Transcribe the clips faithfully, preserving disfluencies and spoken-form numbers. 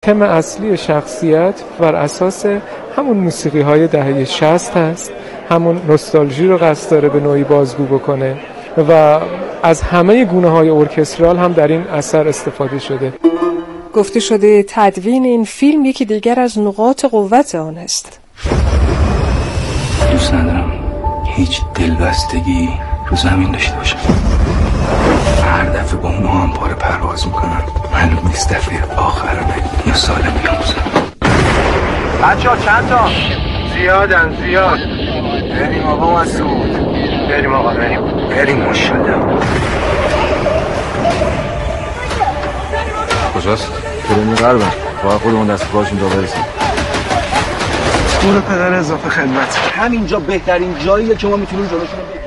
تم اصلی شخصیت بر اساس همون موسیقی های دهه شصت هست، همون نوستالژی رو قصد داره به نوعی بازگو بکنه و از همه گونه های ارکسترال هم در این اثر استفاده شده. گفته شده تدوین این فیلم یکی دیگر از نقاط قوت آن است. دوست ندارم هیچ دلبستگی رو زمین داشته باشم. هر دفعه با ما هم پاره پرواز میکنم، معلوم نیست دفعه آخرمه یا سال میاموزم. بچه ها چند تا؟ زیادن زیاد. بریم آقا مسعود، بریم آقا بریم بریم ماشاءالله. کجاست؟ بریم غربه، باید خودمون دست پاشیم تا برسیم. برو پدر اضافه خدمت. همینجا بهترین جاییه که ما میتونیم جلوشون بگیریم.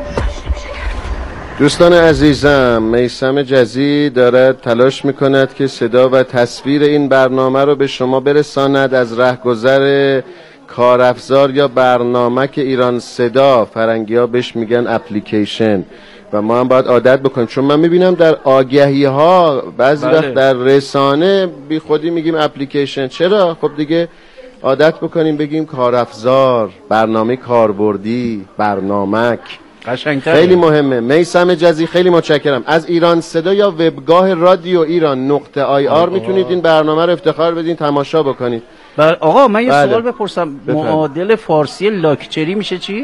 دوستان عزیزم، میثم جزی دارد تلاش میکند که صدا و تصویر این برنامه رو به شما برساند از رهگذر کارافزار یا برنامه که ایران صدا، فرنگی ها بهش میگن اپلیکیشن، و ما هم باید عادت بکنیم، چون من میبینم در آگهی ها بعضی بله. وقت در رسانه بی خودی میگیم اپلیکیشن. چرا؟ خب دیگه عادت بکنیم بگیم کارافزار، برنامه کاربردی، برنامک. خیلی مهمه. میثم جزی خیلی متشکرم. از ایران صدا یا وبگاه رادیو ایران نقطه آی آر میتونید این برنامه رو افتخار بدین، تماشا بکنید. آقا من یه بله. سوال بپرسم، معادل فارسی لاکچری میشه چی؟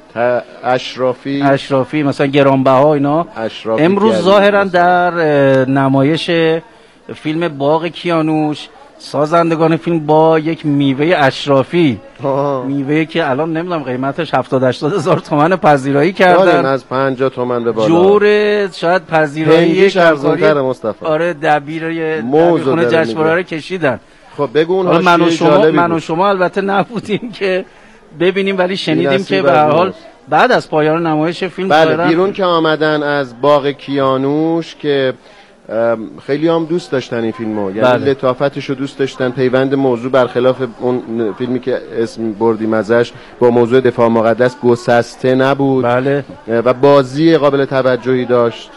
اشرافی. اشرافی مثلا گرانبها اینا. اشرافی امروز ظاهرا در نمایش فیلم باغ کیانوش سازندگان فیلم با یک میوه اشرافی، میوه که الان نمیدونم قیمتش هفتاد هشتاد هزار تومان پذیرایی کردن، از پنجاه تومان به بالا. جوره شاید پذیرایی ارزان‌تر مصطفی. آره دبیر دبیرخونه جشنواره رو کشیدن. خب بگو اون من و شما من و شما البته نبودیم که ببینیم، ولی شنیدیم که به هر حال بعد از پایان نمایش فیلم بله بیرون که آمدن از باغ کیانوش که خیلی هم دوست داشتن این فیلمو، یعنی بله. لطافتشو دوست داشتن، پیوند موضوع برخلاف اون فیلمی که اسم بردیم ازش با موضوع دفاع مقدس گسسته نبود بله. و بازی قابل توجهی داشت،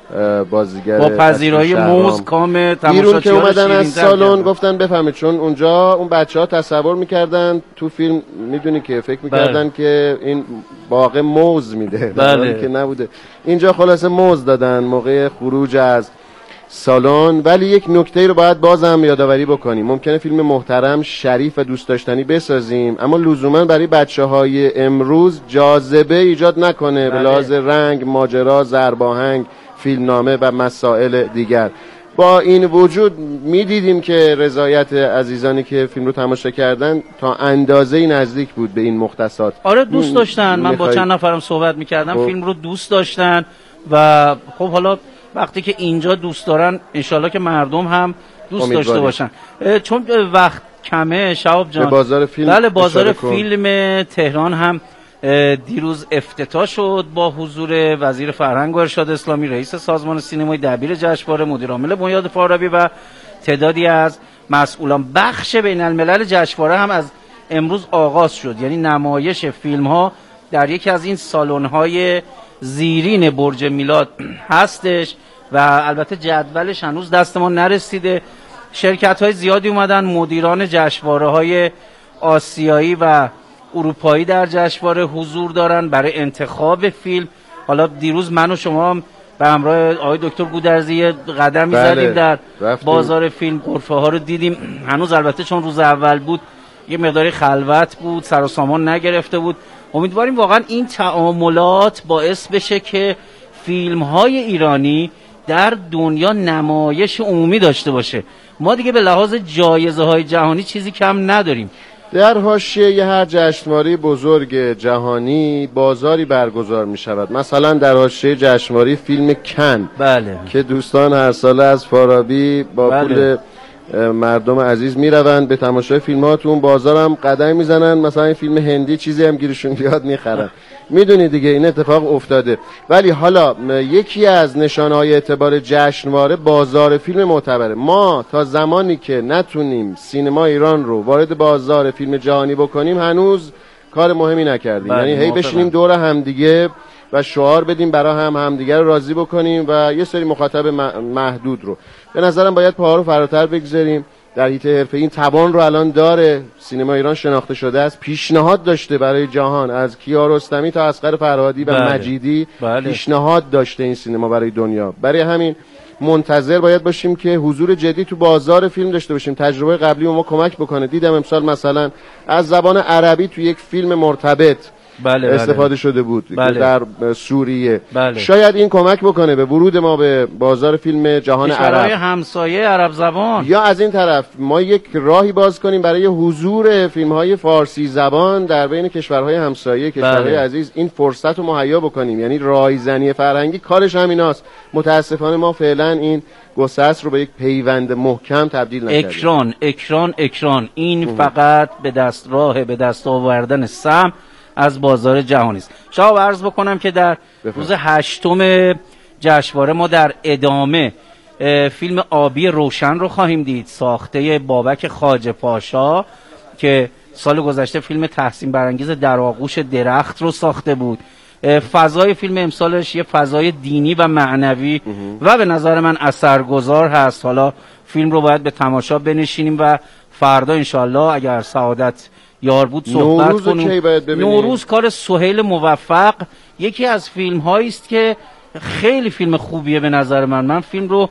بازیگر با پذیرایی موز کام تماشاچیان. بیرون که اومدن از سالن گفتن بفهمید، چون اونجا اون بچه‌ها تصور میکردن تو فیلم، میدونی که فکر میکردن بله. که این باغ موز میده بله. که نبوده. اینجا خلاصه موز دادن موقع خروج از سالن. ولی یک نکته رو باید بازم یادآوری بکنیم، ممکنه فیلم محترم، شریف و دوست داشتنی بسازیم، اما لزوما برای بچه‌های امروز جاذبه ایجاد نکنه به لحاظ رنگ، ماجرا، ضرباهنگ، فیلمنامه و مسائل دیگر. با این وجود میدیدیم که رضایت عزیزانی که فیلم رو تماشا کردن تا اندازه‌ای نزدیک بود به این مختصات. آره دوست داشتن. من با چند نفرم صحبت می‌کردم، خب. فیلم رو دوست داشتن و خب حالا وقتی که اینجا دوست دارن انشالله که مردم هم دوست داشته باشن. چون وقت کمه شهاب جان، به بازار فیلم بله بازار فیلم تهران هم دیروز افتتاح شد با حضور وزیر فرهنگ و ارشاد اسلامی، رئیس سازمان سینمای، دبیر جشنواره، مدیر عامل بنیاد فارابی و تعدادی از مسئولان. بخش بین الملل جشنواره هم از امروز آغاز شد، یعنی نمایش فیلم ها در یکی از این سالن های زیرین برج میلاد هستش و البته جدولش هنوز دست ما نرسیده. شرکت های زیادی اومدن، مدیران جشنواره های آسیایی و اروپایی در جشنواره حضور دارن برای انتخاب فیلم. حالا دیروز من و شما هم به همراه آقای دکتر گودرزی قدمی بله. زدیم در رفتیم. بازار فیلم، غرفه ها رو دیدیم. هنوز البته چون روز اول بود یه مقداری خلوت بود، سر و سامان نگرفته بود. امیدواریم واقعا این تعاملات باعث بشه که فیلم های ایرانی در دنیا نمایش عمومی داشته باشه. ما دیگه به لحاظ جایزه های جهانی چیزی کم نداریم. در حاشیه هر جشنواره بزرگ جهانی بازاری برگزار می شود. مثلا در حاشیه جشنواره فیلم کن بله. که دوستان هر ساله از فارابی با بله. پول مردم عزیز می روند به تماشای فیلم ها، تو اون بازار هم قدم می زنن، مثلا این فیلم هندی چیزی هم گیرشون بیاد می خرن. میدونی دیگه این اتفاق افتاده. ولی حالا یکی از نشانه‌های اعتبار جشنواره بازار فیلم معتبره. ما تا زمانی که نتونیم سینما ایران رو وارد بازار فیلم جهانی بکنیم هنوز کار مهمی نکردیم. یعنی هی بشینیم دور همدیگه و شعار بدیم برای هم همدیگه رو راضی بکنیم و یه سری مخاطب محدود رو. به نظرم باید پاها رو فراتر بگذاریم. در حیطه حرفه این توان رو الان داره. سینما ایران شناخته شده است، پیشنهاد داشته برای جهان، از کیارستمی تا اصغر فرهادی و بله. مجیدی بله. پیشنهاد داشته این سینما برای دنیا. برای همین منتظر باید باشیم که حضور جدی تو بازار فیلم داشته باشیم. تجربه قبلی ما کمک بکنه. دیدم امسال مثلا از زبان عربی تو یک فیلم مرتبط بله استفاده بله. شده بود بله. در سوریه. بله. شاید این کمک بکنه به ورود ما به بازار فیلم جهان کشورهای عرب، همسایه عرب زبان، یا از این طرف ما یک راهی باز کنیم برای حضور فیلم‌های فارسی زبان در بین کشورهای همسایه، کشورهای بله. عزیز. این فرصت رو مهیا بکنیم. یعنی رایزنی فرهنگی کارش همیناست. متاسفانه ما فعلا این گسست رو به یک پیوند محکم تبدیل نکردیم. اکران اکران اکران این اه. فقط به دست راه به دست آوردن سهم از بازار جهانی است. شما عرض بکنم که در بفرد. روز هشتم جشنواره ما در ادامه فیلم آبی روشن رو خواهیم دید، ساخته بابک خواجه پاشا که سال گذشته فیلم تحسین برانگیز در آغوش درخت رو ساخته بود. فضای فیلم امسالش یه فضای دینی و معنوی و به نظر من اثرگذار هست. حالا فیلم رو باید به تماشا بنشینیم و فردا انشالله اگر سعادت یار بود صحبت کنیم. نوروز کار سهیل موفق یکی از فیلم هایی است که خیلی فیلم خوبیه به نظر من. من فیلم رو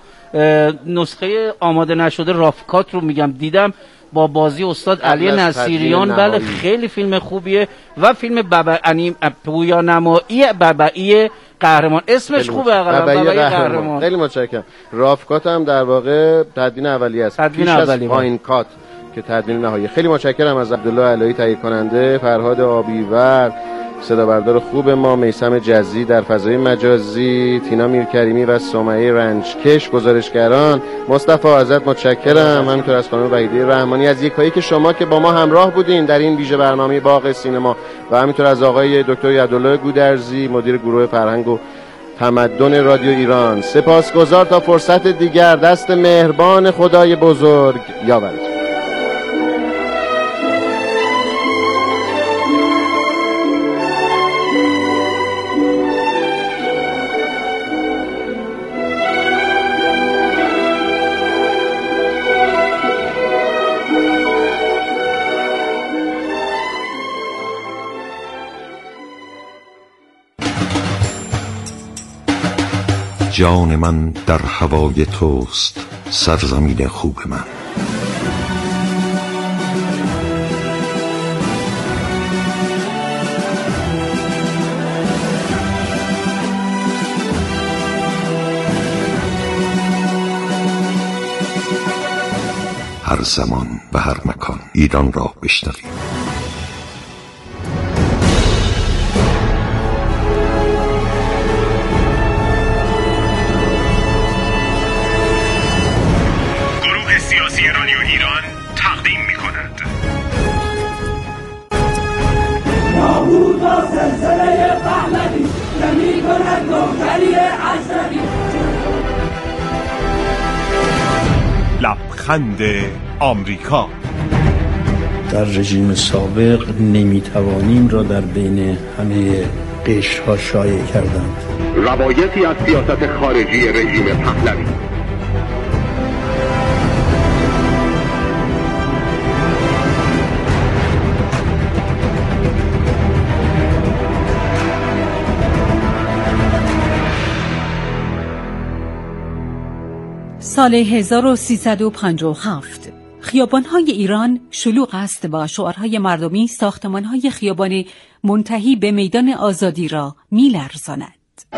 نسخه آماده نشده رافکات رو میگم دیدم با بازی استاد علی نصیریان. بله خیلی فیلم خوبیه. و فیلم بابا انیم پویا نمایی بابایی قهرمان، اسمش خوبه اقلا بابایی قهرمان. خیلی متشکرم. رافکات هم در واقع تدوین اولیه است، پیش از پایین کات که تدوین نهایی. خیلی متشکرم از عبدالله علایی تهیه کننده، فرهاد آبیور صدا بردار خوب ما، میثم جزی در فضای مجازی، تینا میرکریمی و سمیه رنجکش گزارشگران، مصطفی عزت متشکرم، همینطور از خانم وحیده رحمانی از یکایی که شما که با ما همراه بودین در این ویژه برنامه باغ سینما، و همینطور از آقای دکتر عبدالله گودرزی مدیر گروه فرهنگ و تمدن رادیو ایران. سپاسگزار تا فرصت دیگر. دست مهربان خدای بزرگ یاورتون. جان من در هوای توست، سرزمین خوب من. هر زمان و هر مکان ایران را بشنویم. لبخند آمریکا. در رژیم سابق نمیتوانیم را در بین همه قشرها شایع کردند. روایتی از سیاست خارجی رژیم پهلوی. سال هزار و سیصد و پنجاه و هفت خیابان‌های ایران شلوغ است و شعارهای مردمی ساختمان‌های خیابان منتهی به میدان آزادی را می‌لرزاند.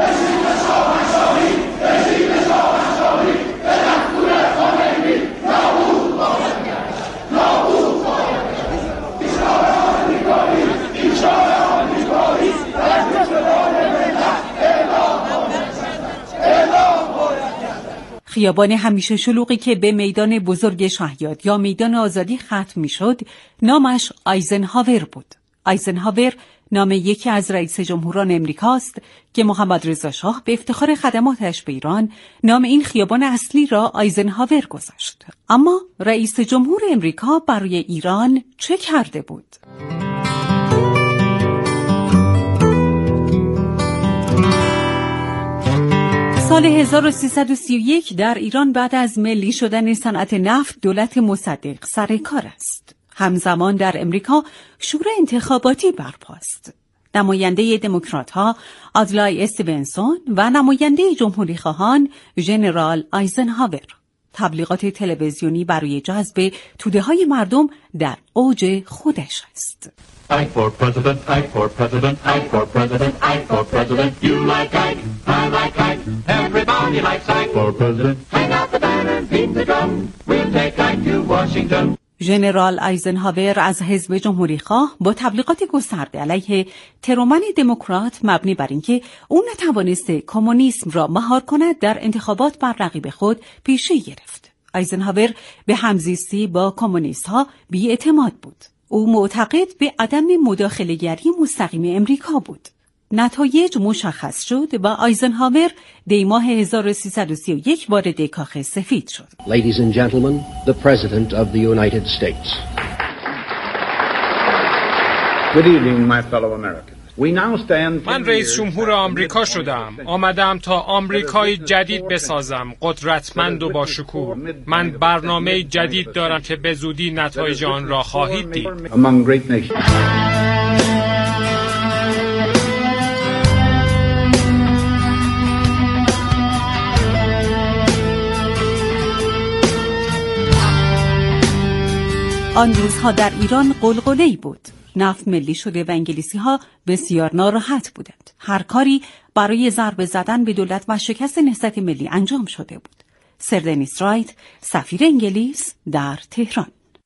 خیابان همیشه شلوغی که به میدان بزرگ شهیاد یا میدان آزادی ختم میشد نامش آیزنهاور بود. آیزنهاور نام یکی از رئیس جمهوران امریکاست که محمد رضا شاه به افتخار خدماتش به ایران نام این خیابان اصلی را آیزنهاور گذاشت. اما رئیس جمهور امریکا برای ایران چه کرده بود؟ سال سال هزار و سیصد و سی و یک در ایران بعد از ملی شدن صنعت نفت دولت مصدق سر کار است. همزمان در امریکا شورای انتخاباتی برپاست. نماینده دموکرات‌ها آدلای استیونسون و نماینده جمهوری‌خواهان ژنرال آیزنهاور. تبلیغات تلویزیونی برای جذب توده‌های مردم در اوج خودش است. I for president, I for president, I for president, I for president. You like Ike, I like Ike. Everybody likes Ike for president. Hang out the banners, beat the drum. We'll take Ike to Washington. ژنرال آیزنهاور از حزب جمهوری‌خواه با تبلیغات گسترده علیه ترومن دموکرات مبنی بر اینکه او نتوانسته کمونیسم را مهار کند در انتخابات بر رقیب خود پیشی گرفت. آیزنهاور به همزیستی با کمونیست‌ها بی‌اعتماد بود. او معتقد به عدم مداخله‌گری مستقیم امریکا بود. نتایج مشخص شد و آیزنهاور دی ماه هزار و سیصد و سی و یک وارد کاخ سفید شد. Ladies and gentlemen, the President of the United States. Good evening, my fellow Americans. We now stand. من رئیس جمهور آمریکا شدم. آمدم تا آمریکای جدید بسازم، قدرتمند و با شکوه. من برنامه جدید دارم که به زودی نتایج آن را خواهید دید. Among great nations. آن روزها در ایران قلقله‌ای بود. نفت ملی شده و انگلیسی‌ها بسیار ناراحت بودند. هر کاری برای ضربه زدن به دولت و شکست نهضت ملی انجام شده بود. سر دنیس رایت، سفیر انگلیس در تهران.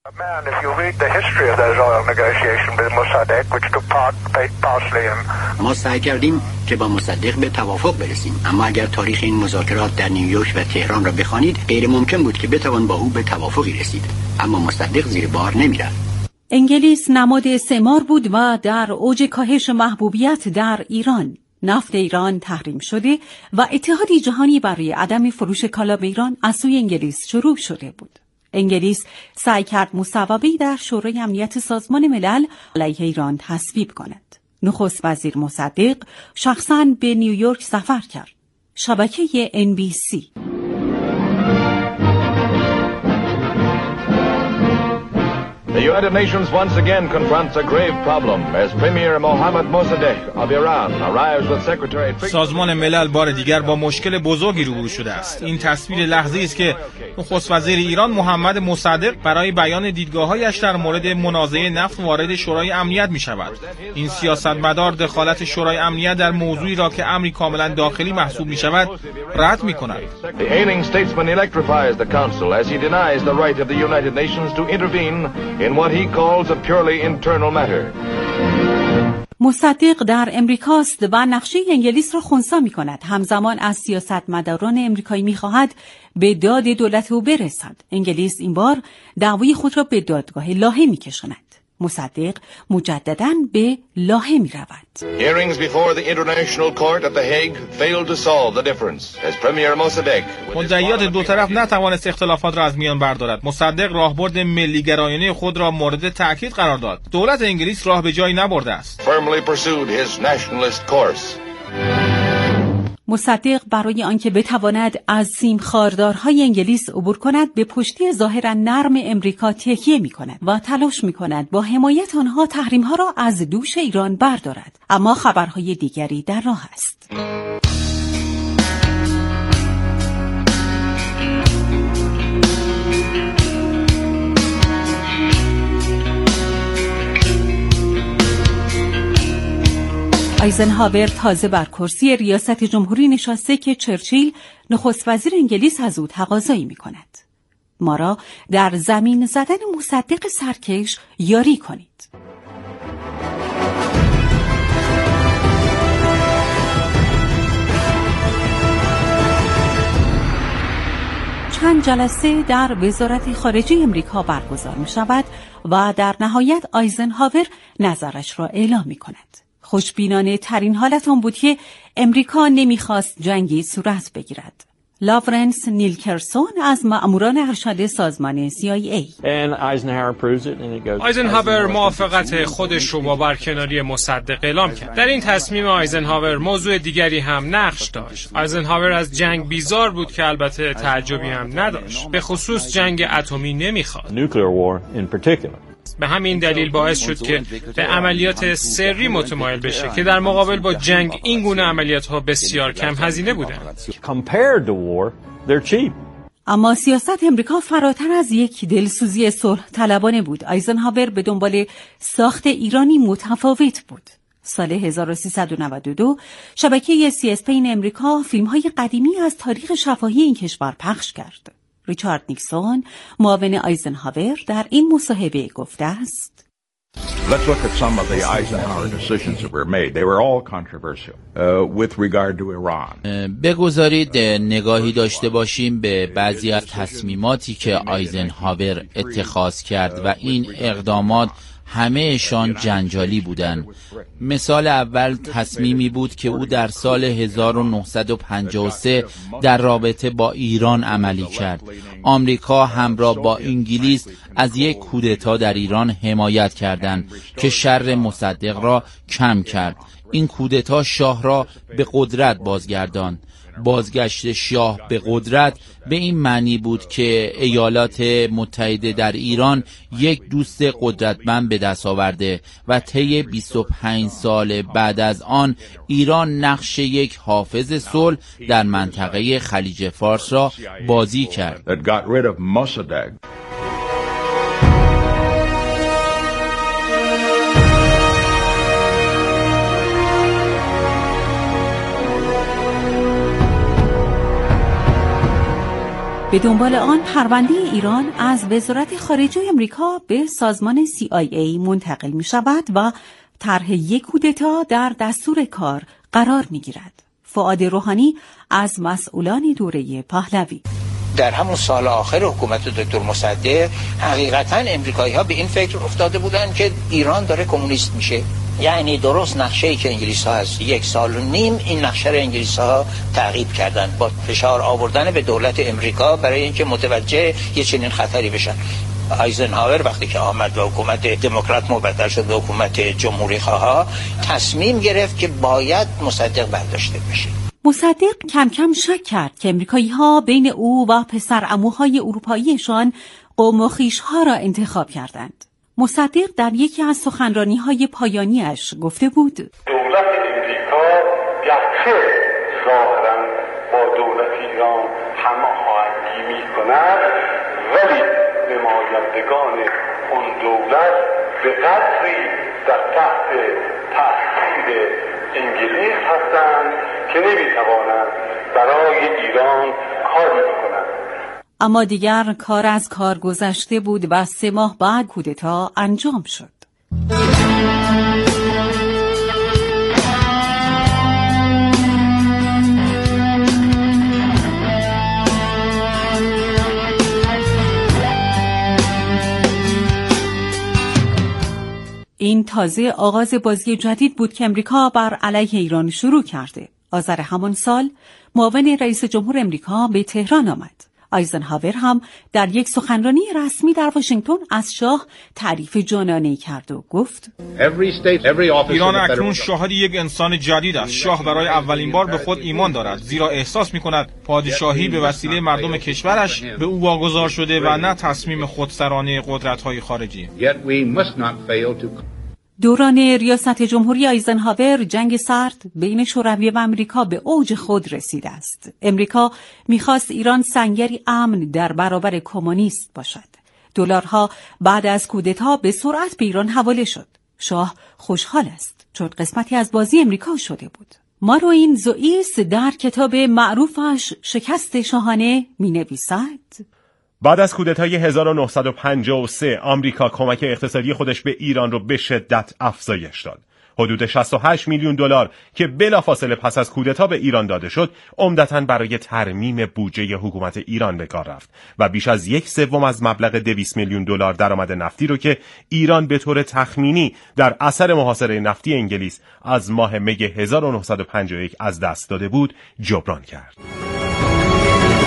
ما سعی کردیم که با مصدق به توافق برسیم، اما اگر تاریخ این مذاکرات در نیویورک و تهران را بخوانید غیر ممکن بود که بتوان با او به توافقی رسید، اما مصدق زیر بار نمیرفت. انگلیس نماد استعمار بود و در اوج کاهش محبوبیت در ایران. نفت ایران تحریم شده و اتحادیه جهانی برای عدم فروش کالا به ایران از سوی انگلیس شروع شده بود. انگلیس سعی کرد مصوبه‌ای در شورای امنیت سازمان ملل علیه ایران تصویب کند. نخست وزیر مصدق شخصاً به نیویورک سفر کرد. شبکه ان بی سی. The United Nations once again confronts a grave problem as Premier Mohammad Mossadegh of Iran arrives with Secretary. سازمان ملل بار دیگر با مشکل بزرگی روبرو شده است. این تصویر لحظه‌ای است که نخست وزیر ایران محمد مصدق برای بیان دیدگاه‌هایش در مورد منازعه نفت وارد شورای امنیت می‌شود. این سیاستمدار دخالت شورای امنیت در موضوعی را که امری کاملا داخلی محسوب می‌شود رد می‌کند. The ailing statesman electrifies the council as he denies the right of the United Nations to intervene in what he calls a purely internal matter. مصدق در امریکاست و نقشه انگلیس را خنثی می‌کند. همزمان از سیاستمداران امریکایی می‌خواهد به داد دولت او برسد. انگلیس این بار دعوی خود را به دادگاه لاهه می‌کشاند. مصدق مجدداً به لاهه می‌رود. Hearings before the International Court at The Hague failed to solve the difference as Premier Mossadegh. مدعیات دو طرف نتوانست اختلافات را از میان بردارد. مصدق راهبرد ملی‌گرایانه خود را مورد تأکید قرار داد. دولت انگلیس راه به جایی نبرده است. Firmly pursued his nationalist course. مصدق برای آنکه بتواند از سیم خاردارهای انگلیس عبور کند به پشتی ظاهرا نرم امریکا تکیه می کند و تلاش می کند با حمایت آنها تحریمها را از دوش ایران بردارد. اما خبرهای دیگری در راه است. آیزنهاور تازه بر کرسی ریاست جمهوری نشسته که چرچیل نخست وزیر انگلیس از او تقاضایی می کند. ما را در زمین زدن مصدق سرکش یاری کنید. چند جلسه در وزارت خارجه امریکا برگزار می شود و در نهایت آیزنهاور نظرش را اعلام می کند. خوشبینانه ترین حالت آن بود که امریکا نمیخواست جنگی صورت بگیرد. لاورنس نیلکرسون از مأموران ارشد سازمان سی آی ای. آیزنهاور موافقت خودش رو با برکناری مصدق اعلام کرد. در این تصمیم آیزنهاور موضوع دیگری هم نقش داشت. آیزنهاور از جنگ بیزار بود که البته تعجبی هم نداشت. به خصوص جنگ اتمی نمیخواد. به همین دلیل باعث شد که به عملیات سری متمایل بشه که در مقابل با جنگ این گونه عملیات ها بسیار کم هزینه بودند. اما سیاست امریکا فراتر از یک دلسوزی صلح طلبانه بود. آیزنهاور به دنبال ساخت ایرانی متفاوت بود. سال هزار و سیصد و نود و دو شبکه سی اسپین امریکا فیلم‌های قدیمی از تاریخ شفاهی این کشور پخش کرد. ریچارد نیکسون معاون آیزنهاور در این مصاحبه گفته است: Let's look at some of the Eisenhower decisions that were made. They were all controversial uh, with regard to Iran. بگذارید نگاهی داشته باشیم به بعضی از تصمیماتی که آیزنهاور اتخاذ کرد و این اقدامات همه‌شان جنجالی بودند. مثال اول تصمیمی بود که او در سال هزار و نهصد و پنجاه و سه در رابطه با ایران عملی کرد. آمریکا همراه با انگلیس از یک کودتا در ایران حمایت کردند که شر مصدق را کم کرد. این کودتا شاه را به قدرت بازگرداند. بازگشت شاه به قدرت به این معنی بود که ایالات متحده در ایران یک دوست قدرتمند به دست آورده و طی بیست و پنج سال بعد از آن ایران نقش یک حافظ صلح در منطقه خلیج فارس را بازی کرد. به دنبال آن پرونده ایران از وزارت خارجه امریکا به سازمان سی آی ای منتقل می شود و طرح یک کودتا در دستور کار قرار می گیرد. فؤاد روحانی از مسئولان دوره پهلوی: در همون سال آخر حکومت دکتر مصدق حقیقتاً امریکایی‌ها به این فکر افتاده بودن که ایران داره کمونیست میشه. یعنی درست نقشه‌ای که انگلیس‌ها از یک سال و نیم این نقشه رو انگلیس‌ها تعقیب کردن با فشار آوردن به دولت امریکا برای اینکه متوجه یه چنین خطری بشن. آیزنهاور وقتی که آمد و حکومت دموکرات مبدل شد به حکومت جمهوری خواه تصمیم گرفت که باید مصدق برداشته بشه. مصدق کم کم شک کرد که امریکایی‌ها بین او و پسرعموهای اروپاییشان قوم و خویش‌ها را انتخاب کردند. مصدق در یکی از سخنرانی‌های پایانیش گفته بود: دولت امریکا گرچه ظاهراً با دولت ایران هماهنگی می‌کند ولی نمایندگان اون دولت به قدری در تحت تاثیر انگلیس هستند که نمی‌توانند برای ایران کاری بکنند. اما دیگر کار از کار گذشته بود و سه ماه بعد کودتا انجام شد. این تازه آغاز بازی جدید بود که امریکا بر علیه ایران شروع کرده. آذر همان سال معاون رئیس جمهور امریکا به تهران آمد. آیزنهاور هم در یک سخنرانی رسمی در واشنگتن از شاه تعریف جانانه‌ای کرد و گفت: ایران اکنون شاهد یک انسان جدید است. شاه برای اولین بار به خود ایمان دارد، زیرا احساس می‌کند پادشاهی به وسیله مردم کشورش به او واگذار شده و نه تصمیم خودسرانه قدرت‌های خارجی. دوران ریاست جمهوری آیزنهاور جنگ سرد بین شوروی و امریکا به اوج خود رسیده است. امریکا می‌خواست ایران سنگری امن در برابر کمونیست باشد. دلارها بعد از کودتا به سرعت به ایران حواله شد. شاه خوشحال است چون قسمتی از بازی امریکا شده بود. ماروین زوئیس در کتاب معروفش شکست شاهانه می‌نویسد: بعد از کودتای هزار و نهصد و پنجاه و سه آمریکا کمک اقتصادی خودش به ایران رو به شدت افزایش داد. حدود شصت و هشت میلیون دلار که بلافاصله پس از کودتا به ایران داده شد، عمدتاً برای ترمیم بودجه حکومت ایران به کار رفت و بیش از یک سوم از مبلغ دویست میلیون دلار درآمد نفتی رو که ایران به طور تخمینی در اثر محاصره نفتی انگلیس از ماه می هزار و نهصد و پنجاه و یک از دست داده بود، جبران کرد.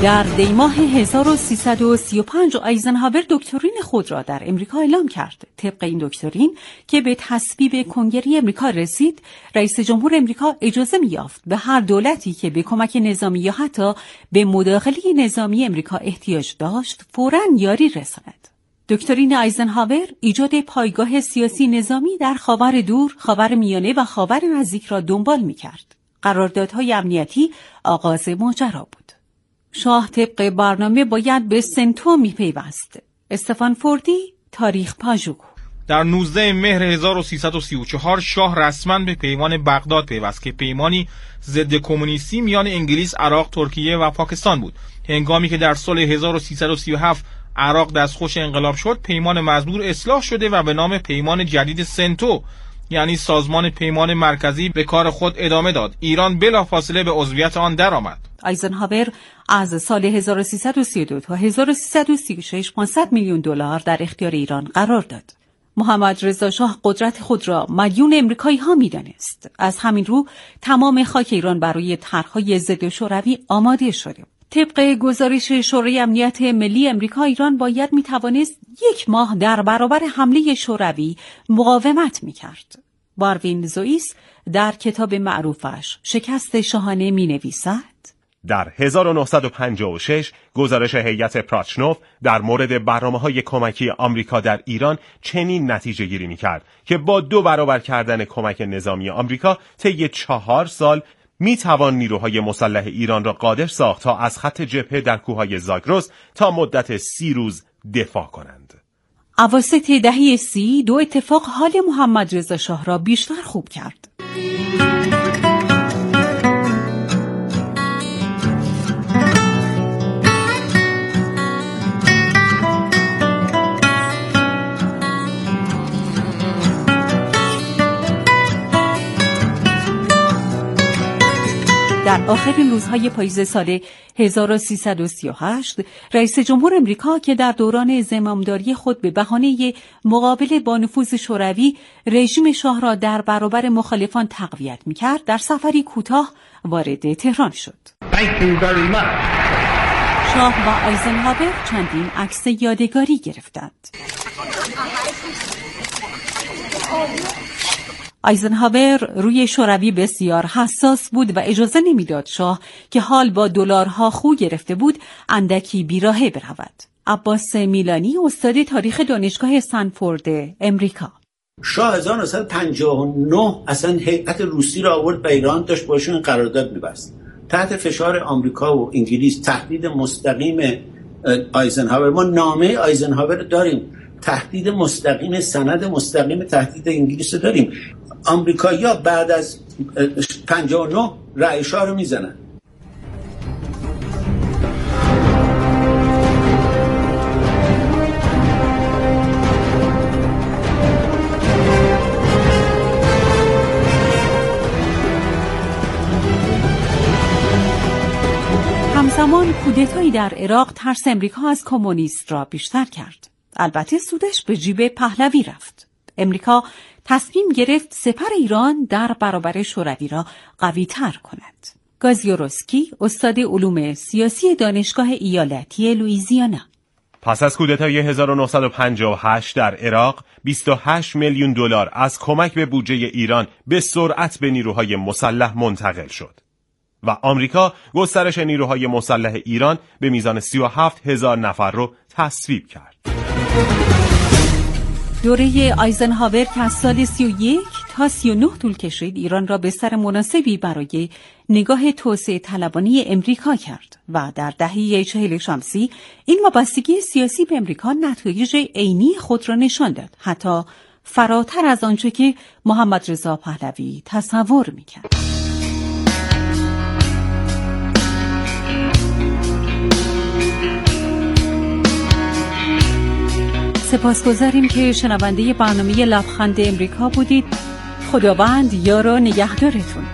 در دی ماه هزار و سیصد و سی و پنج آیزنهاور دکترین خود را در امریکا اعلام کرد. طبق این دکترین که به تصویب کنگره امریکا رسید، رئیس جمهور امریکا اجازه می‌یافت به هر دولتی که به کمک نظامی یا حتی به مداخله نظامی امریکا احتیاج داشت، فوراً یاری رساند. دکترین آیزنهاور ایجاد پایگاه سیاسی نظامی در خاور دور، خاور میانه و خاور نزدیک را دنبال می‌کرد. قراردادهای امنیتی آغاز ماجرا بود. شاه طبق برنامه باید به سنتو میپیوست. استفان فوردی، تاریخ پاژو. در نوزدهم مهر هزار و سیصد و سی و چهار شاه رسما به پیمان بغداد پیوست که پیمانی ضد کمونیستی میان انگلیس، عراق، ترکیه و پاکستان بود. هنگامی که در سال هزار و سیصد و سی و هفت عراق دستخوش انقلاب شد، پیمان مزدور اصلاح شده و به نام پیمان جدید سنتو، یعنی سازمان پیمان مرکزی، به کار خود ادامه داد. ایران بلافاصله به عضویت آن درآمد. آیزنهاور از سال هزار و سیصد و سی و دو تا هزار و سیصد و سی و شش پانصد میلیون دلار در اختیار ایران قرار داد. محمد رضا شاه قدرت خود را مدیون امریکایی ها می دانست. از همین رو تمام خاک ایران برای طرح‌های ضد شوروی آماده شده. طبق گزارش شورای امنیت ملی امریکا، ایران باید می توانست یک ماه در برابر حمله شوروی مقاومت می کرد. باروین زوئیس در کتاب معروفش شکست شاهانه می نویسد: در هزار و نهصد و پنجاه و شش گزارش هیئت پراچنوف در مورد برنامه‌های کمکی آمریکا در ایران چنین نتیجه گیری می‌کرد که با دو برابر کردن کمک نظامی آمریکا طی چهار سال می‌توان نیروهای مسلح ایران را قادر ساخت تا از خط جبهه در کوههای زاگرس تا مدت سی روز دفاع کنند. اواسط دهه سی دو اتفاق حال محمد رضا شاه را بیشتر خوب کرد. در آخرین روزهای پاییز سال هزار و سیصد و سی و هشت رئیس جمهور امریکا که در دوران زمامداری خود به بهانه مقابله با نفوذ شوروی رژیم شاه را در برابر مخالفان تقویت می‌کرد، در سفری کوتاه وارد تهران شد. شاه و آیزنهاور چندین عکس یادگاری گرفتند. آیزنهاور روی شوروی بسیار حساس بود و اجازه نمیداد شاه که حال با دلارها خو گرفته بود اندکی بیراهه برود. عباس میلانی، استاد تاریخ دانشگاه استنفورد امریکا: شاه هزار و نهصد و پنجاه و نه اصلا هیئت روسی را آورد به ایران، داشت باشون قرارداد می‌بست. تحت فشار آمریکا و انگلیس، تهدید مستقیم آیزنهاور، ما نامه آیزنهاور داریم، تهدید مستقیم، سند مستقیم تهدید انگلیس داریم. آمریکایی‌ها بعد از پنجاه و نه رأی شاه رو میزنن. همزمان کودتایی در عراق ترس امریکا از کمونیست را بیشتر کرد. البته سودش به جیب پهلوی رفت. امریکا تصمیم گرفت سپر ایران در برابر شوروی را قوی تر کند. گازیوروسکی، استاد علوم سیاسی دانشگاه ایالتی لوئیزیانا: پس از کودتای هزار و نهصد و پنجاه و هشت در عراق، بیست و هشت میلیون دلار از کمک به بودجه ایران به سرعت به نیروهای مسلح منتقل شد و آمریکا گسترش نیروهای مسلح ایران به میزان سی و هفت هزار نفر رو تصویب کرد. دوره آیزنهاور که از سال سی و یک تا سی و نه طول کشید، ایران را بستر مناسبی برای نگاه توسعه طلبانه امریکا کرد و در دهه چهل شمسی این وابستگی سیاسی به امریکا نتایج عینی خود را نشان داد، حتی فراتر از آنچه که محمد رضا پهلوی تصور می‌کرد. سپاسگزاریم که شنونده برنامه لبخند امریکا بودید. خداوند یار و نگهدارتون.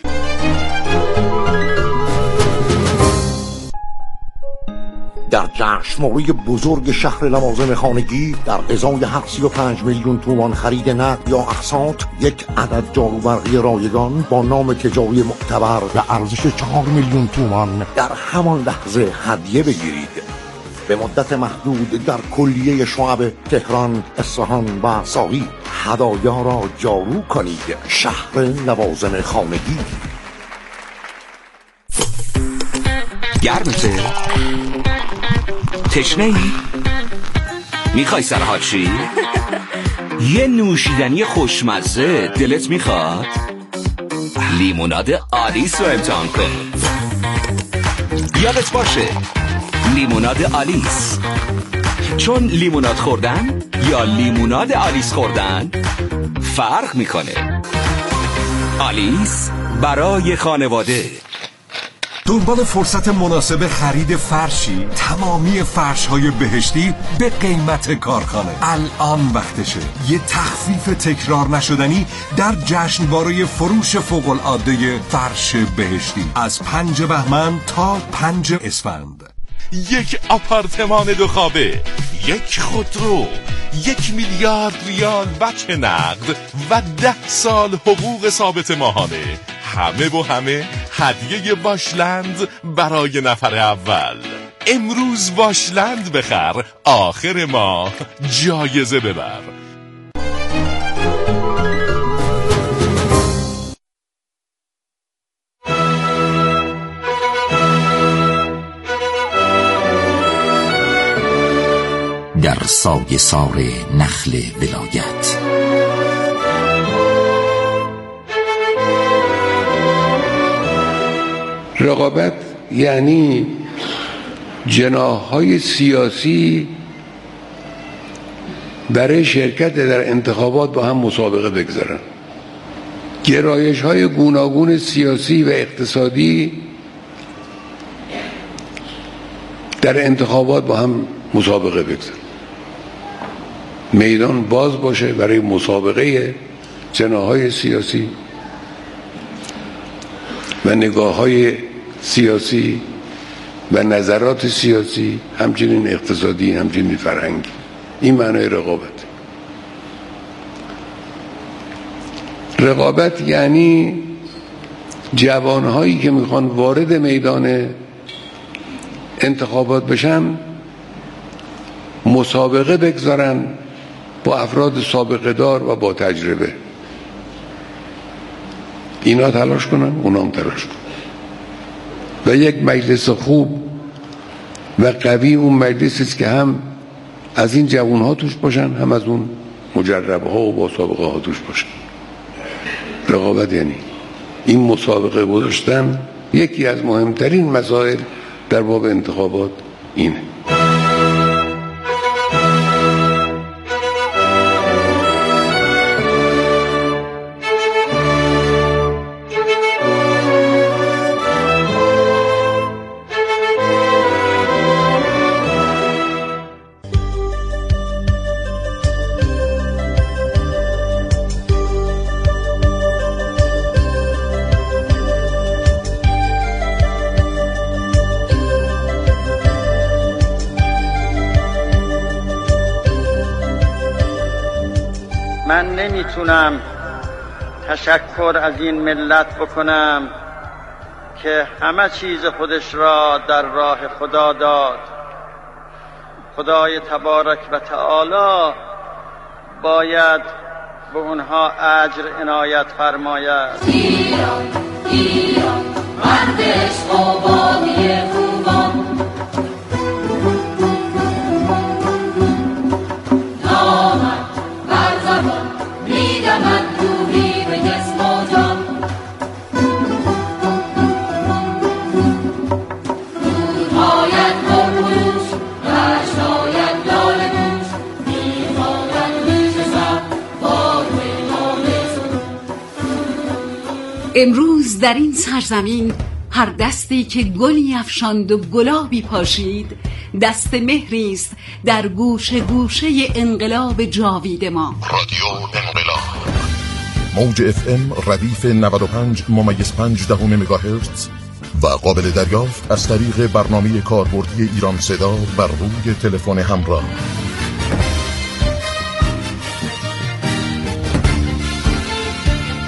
در جشنواره بزرگ شهر لوازم خانگی در ازای هفت سی و پنج میلیون تومان خرید نقد یا اقساط یک عدد جاروبرقی رایگان با نام تجاری معتبر و ارزش چهار میلیون تومان در همان لحظه هدیه بگیرید. به مدت محدود در کلیه شعب تهران، اصفهان و ساقی هدایا را جارو کنید. شهر لوازم خانگی. گرمته؟ تشنه ای؟ میخوای سرحال چی؟ یه نوشیدنی خوشمزه دلت میخواد؟ لیموناد آلیس رو امتحان کن. یادت باشه لیموناد آلیس، چون لیموناد خوردن یا لیموناد آلیس خوردن فرق میکنه. آلیس برای خانواده. دنبال فرصت مناسب خرید فرشی؟ تمامی فرش‌های بهشتی به قیمت کارخانه. الان وقتشه یه تخفیف تکرار نشدنی در جشنواره فروش فوق‌العاده فرش بهشتی از پنج بهمن تا پنج اسفند. یک آپارتمان دو خوابه، یک خودرو، یک میلیارد ریال بچه نقد و ده سال حقوق ثابت ماهانه. همه و همه هدیه واشلند برای نفر اول. امروز واشلند بخر، آخر ماه جایزه ببر. در سایه سار نخل ولایت. رقابت یعنی جناح‌های سیاسی برای شرکت در انتخابات با هم مسابقه بگذارن. گرایش‌های گوناگون سیاسی و اقتصادی در انتخابات با هم مسابقه بگذارن. میدان باز باشه برای مسابقه جناح‌های سیاسی و نگاه‌های سیاسی و نظرات سیاسی، همچنین اقتصادی، همچنین فرهنگی. این معنای رقابت. رقابت یعنی جوانهایی که میخوان وارد میدان انتخابات بشن مسابقه بگذارن با افراد سابقه دار و با تجربه. اینا تلاش کنن، اونا هم تلاش کنن و یک مجلس خوب و قوی اون مجلسی است که هم از این جوانها توش باشن، هم از اون مجربه ها و با سابقه ها توش باشن. رقابت یعنی این مسابقه گذاشتن. یکی از مهمترین مسائل در باب انتخابات اینه. من نمیتونم تشکر از این ملت بکنم که همه چیز خودش را در راه خدا داد. خدای تبارک و تعالی باید به اونها اجر عنایت فرماید. ایران ایران مردش آبادی خوبان، نامد بر زبان میدمد روحی به جسم و جان. رودهایت مرموش دشتهایت لاله گوش، میخواهد ریش سر با روی نالسون. امروز در این سرزمین هر دستی که گلی افشاند و گلابی پاشید دست مهری است در گوشه گوشه انقلاب جاوید ما. رادیو انقلاب، موج اف ام ردیف نود و پنج ممیز پنج دهم مگاهرتز، و قابل دریافت از طریق برنامه کاربردی ایران صدا بر روی تلفن همراه.